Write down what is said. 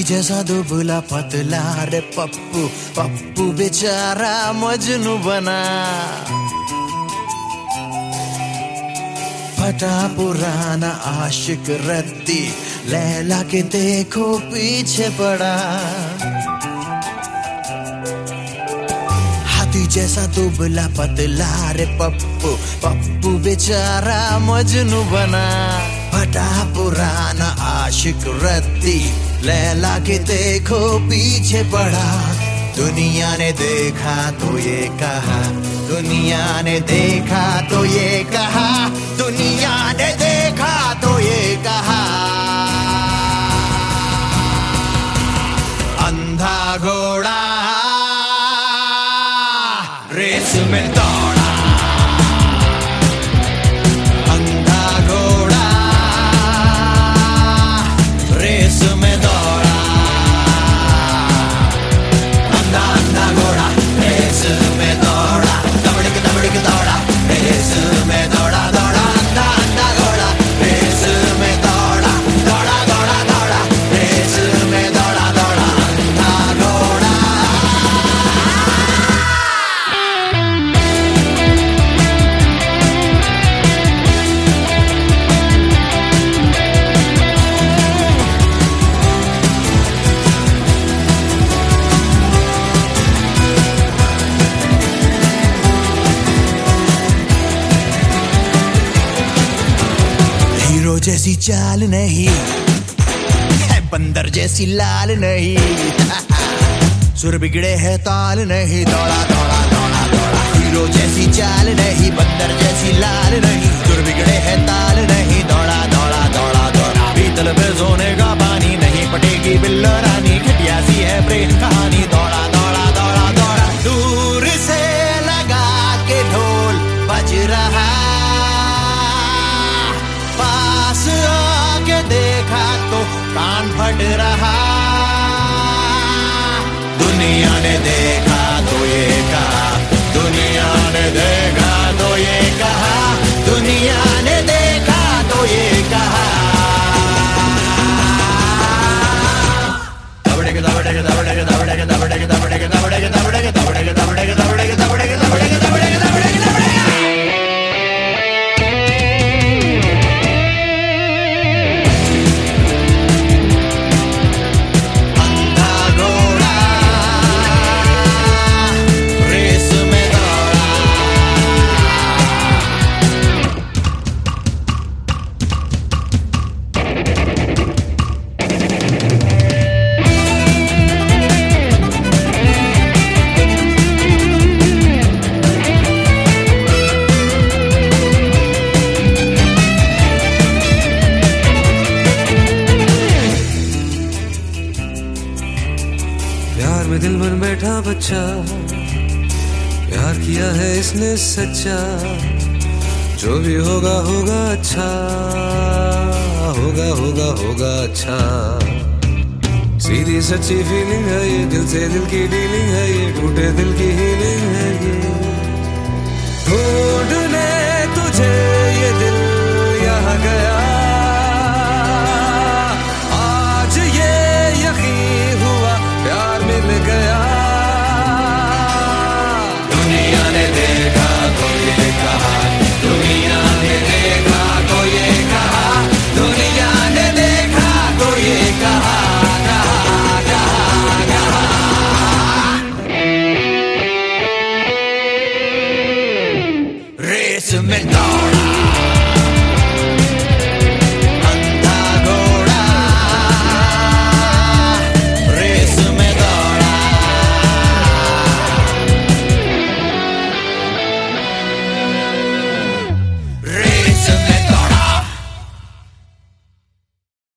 जैसा दुबला पतला रे पप्पू, पप्पू बेचारा मजनू बना। फटा पुराना आशिक रद्दी, लैला के देखो पीछे पड़ा। हाथी जैसा दुबला पतला रे पप्पू, पप्पू बेचारा मजनू बना। फटा पुराना आशिक रद्दी, लैला के देखो पीछे पड़ा। दुनिया ने देखा तो ये कहा, दुनिया ने देखा तो ये कहा, दुनिया ने देखा तो ये कहा, अंधा घोड़ा रेस में दौड़ा। अंधा घोड़ा रेस में दौड़ा। अंधा अंधा घोड़ा रेस में दौड़ा। दबड़क दौड़ा रेस में दौड़ा। दौड़ा अंधा अंधा घोड़ा रेस में दौड़ा। दौड़ा दौड़ा दौड़ा रेस में दौड़ा। दौड़ा अंधा घोड़ा। हीरो जैसी चाल नहीं है, बंदर जैसी लाल नहीं। सुर बिगड़े है ताल नहीं। दौड़ा दौड़ा दौड़ा दौड़ा। हीरो जैसी चाल नहीं, बंदर जैसी लाल नहीं। सुर बिगड़े है ताल नहीं। दौड़ा दौड़ा दौड़ा दौड़ा। पीतल पे सोने का पानी नहीं, पटेगी बिल्लो रानी। खटिया सी है प्रेम कहानी। दौड़ा दौड़ा दौड़ा दौड़ा। दूर से लगा के ढोल बज रहा, पास आके देखा तो कान फट रहा। दुनिया ने देखा तो ये कहा, दुनिया ने देखा तो ये कहा, दुनिया ने देखा तो ये कहा। दबड़क दबड़क दबड़क दबड़क दबड़क दबड़क दबड़क दबड़क दबड़क दबड़क दबड़क दबड़क दबड़क दबड़क दबड़क दबड़क। प्यार में दिल बन बैठा बच्चा, प्यार किया है इसने सच्चा। जो भी होगा होगा अच्छा, होगा होगा होगा अच्छा। सीधी सच्ची फीलिंग है ये, दिल से दिल की डीलिंग है ये, टूटे दिल की हीलिंग है ये। ढूंढने तुझे ये दिल यहाँ गया, आज ये यकीन हुआ प्यार मिल गया। दुनिया ने देखा तो ये कहा, दुनिया ने देखा तो ये कहा, दुनिया ने देखा तो ये कहा, कहा कहा कहा। रेस में दौड़ा।